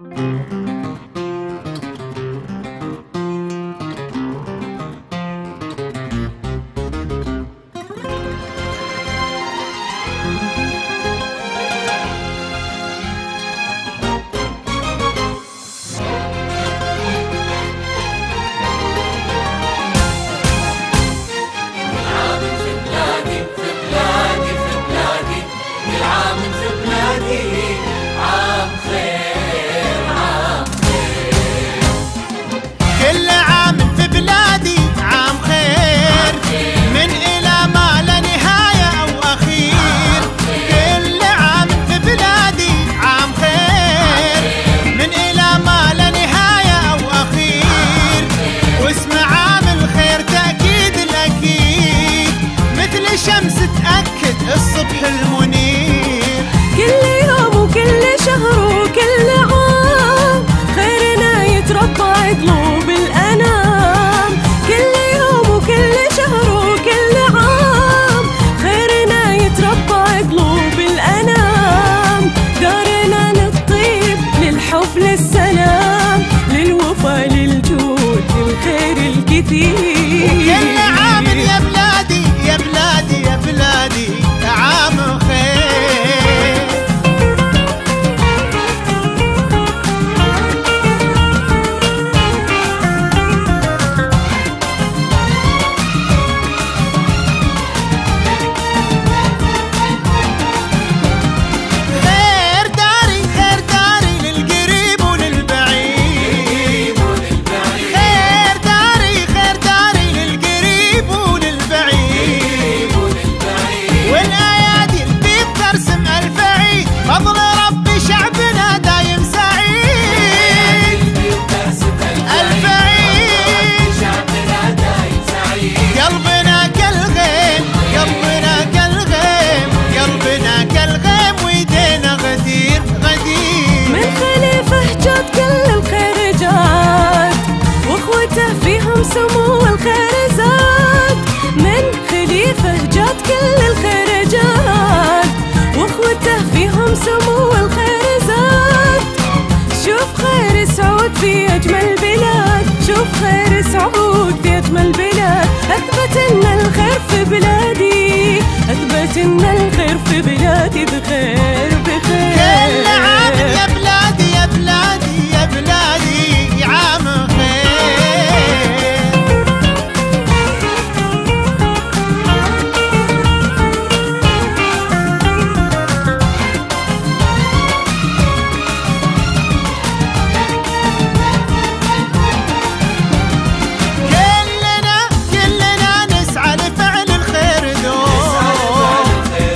الشمس تأكد الصبح المنير. كل يوم وكل شهر وكل عام خيرنا يتربى قلوب الأنام. كل يوم وكل شهر وكل عام خيرنا يتربى قلوب الأنام. دارنا للطيب للحب للسلام للوفا للجود للخير الكثير. وكل عام يا بلادي يا بلادي يا بلادي عام خير. خير داري خير داري للقريب وللبعيد. خير داري خير داري للقريب وللبعيد. والأيادي البيض ترسم ألف عيد. فضل ربي شعبنا دايم سعيد. ألف عيد قلبنا كالغيم قلبنا كالغيم قلبنا كالغيم ويدينا غدير غدير. من خليفه جاد كل الخير جاد واخوته فيهم سمو الخير زاد. من خليفه جاد كل الخير جاد واخوته فيهم سمو الخير زاد. شوف خير سعود في اجمل بلاد. شوف خير سعود في اجمل بلاد. اثبت ان الخير في بلادي. اثبت ان الخير في بلادي بخير بخير. كل عام يا بلادي يا بلادي يا بلادي عام خير. كلنا نسعى لفعل الخير دوم.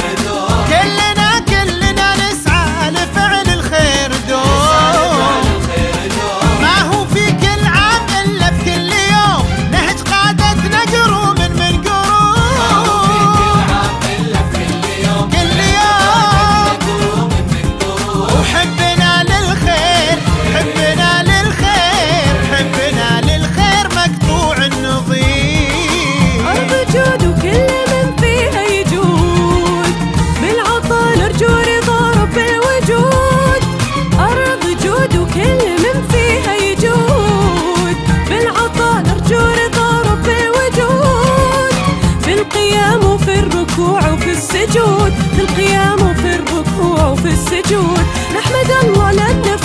كلنا نسعى لفعل الخير دوم. ما هو في كل عام إلا في كل يوم نهج قادتنا قروم من قروم. كل يوم وحبنا للخير حبنا للخير حبنا للخير مقطوع النظير. أرض جود وكل من فيها يجود بالعطا نرجو رضا رب الوجود. أرض جود وكل من فيها يجود بالعطا نرجو رضا رب الوجود. في القيام وفي الركوع وفي السجود. في القيام وفي الركوع وفي السجود نحمد الله لأنه